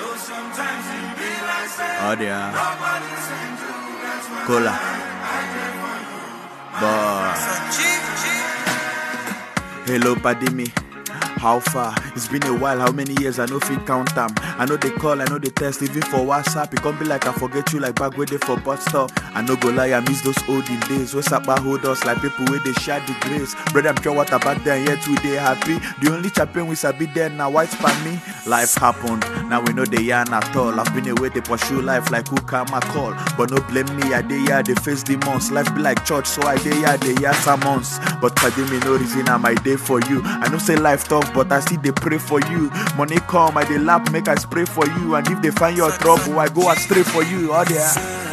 Oh dear. Cola. Boy. Hello, paddy me. How far? It's been a while. How many years? I know if you count them. I know they call, I know they text, even for WhatsApp. It can't be like I forget you like back where they for bus stop. I know go lie, I miss those olden days. What's up, I hold us like people where they share the grace. Brother, I'm sure what about then, yet we they happy. The only champion we sabi then now white span me. Life happened, now we know they yarn at all. I've been away, they pursue life like who come a call. But no blame me, I dey here, they face demons. Life be like church, so I dey here, they hear sermons. But pardon me, no reason I'm my day for you. I know say life tough, but I still they pray for you. Money come, I they laugh, make I spray for you. And if they find your trouble, I go astray for you. Oh yeah.